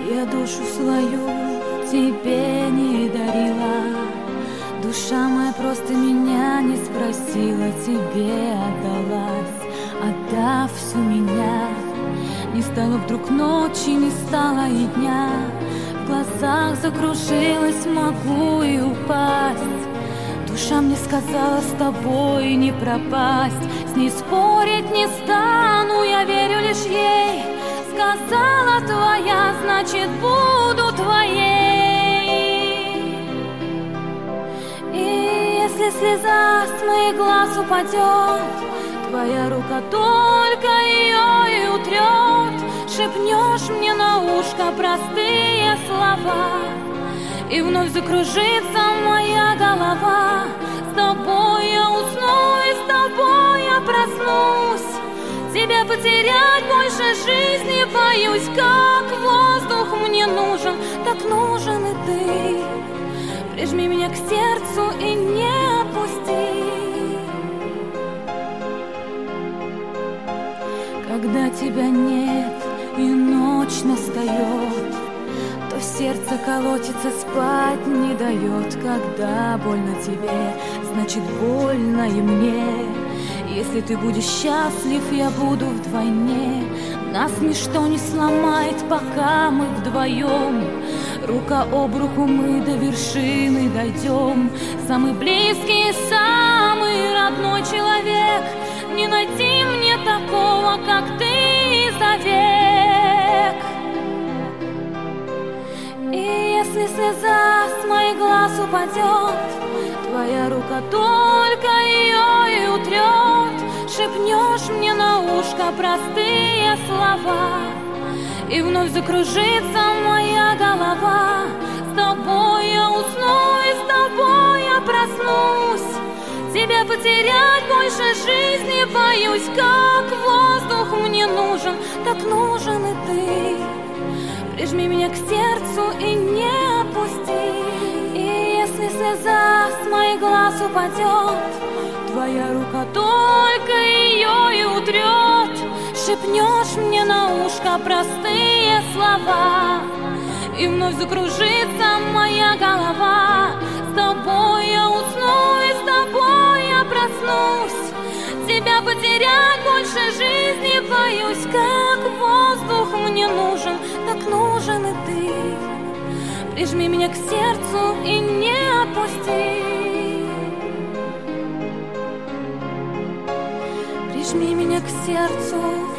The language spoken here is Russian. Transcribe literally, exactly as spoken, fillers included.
Я душу свою тебе не дарила, душа моя просто меня не спросила, тебе отдалась, отдав всю меня. Не стало вдруг ночи, не стало и дня, в глазах закружилась, могу и упасть. Душа мне сказала, с тобой не пропасть, с ней спорить не стану, я верю лишь ей. Сказала твоя, значит буду твоей. И если слеза с моих глаз упадет, твоя рука только ее и утрет. Шепнешь мне на ушко простые слова, и вновь закружится моя голова. С тобой я усну и с тобой я проснусь. Тебя потерять больше жизни боюсь. Как воздух мне нужен, так нужен и ты. Прижми меня к сердцу и не отпусти. Когда тебя нет и ночь настает, то сердце колотится, спать не дает. Когда больно тебе, значит больно и мне. Если ты будешь счастлив, я буду вдвойне. Нас ничто не сломает, пока мы вдвоем. Рука об руку мы до вершины дойдем. Самый близкий, самый родной человек. Не найти мне такого, как ты, за век. И если слеза с моих глаз упадет, твоя рука только ее и утрет. Шепнешь мне на ушко простые слова, и вновь закружится моя голова. С тобой я усну и с тобой я проснусь. Тебя потерять больше жизни боюсь. Как воздух мне нужен, так нужен и ты. Прижми меня к сердцу и не отпусти. И если слеза с моих глаз упадет, твоя рука только ее и утрет. Шепнешь мне на ушко простые слова, и вновь закружится моя голова. С тобой я усну и с тобой я проснусь. Тебя потерять больше жизни боюсь. Как воздух мне нужен, так нужен и ты. Прижми меня к сердцу и не отпусти. Прижми меня к сердцу